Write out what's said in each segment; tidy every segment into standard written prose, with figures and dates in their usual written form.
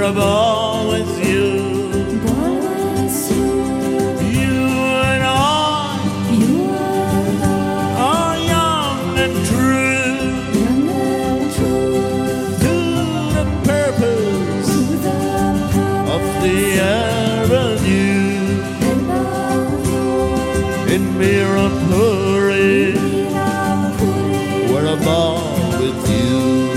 a ball with you. You and I are young and true to the purpose of the avenue in Mirapuri. We're a ball with you.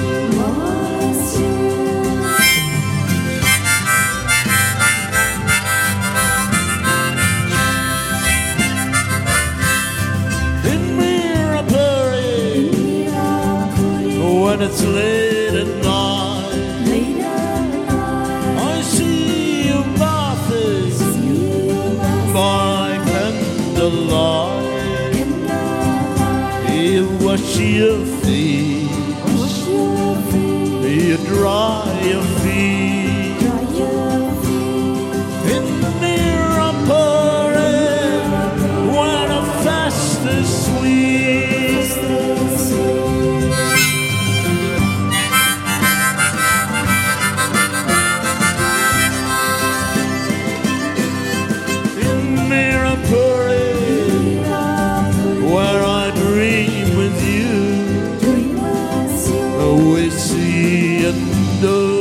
When it's late at night, I see you laughing by candlelight. You wash your feet, you dry your feet in Mirapuri when a fast is sweet. Where I dream with you, we see and know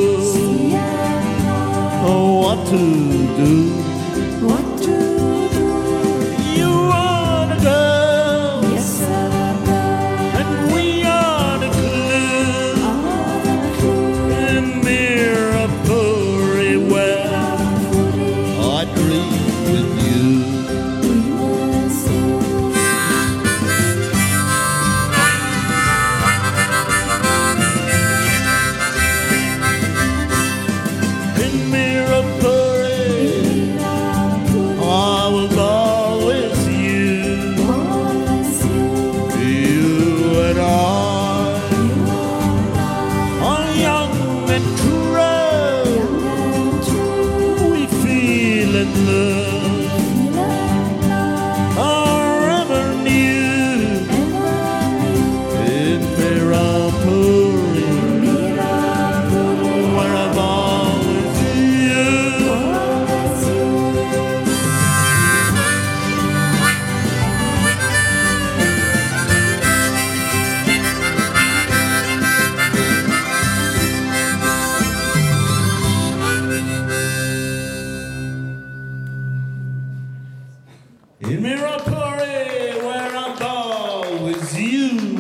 what to do. You are the girl, and we are the clue in Mirapuri where I dream with you. In Mirapuri, where I'm all with you.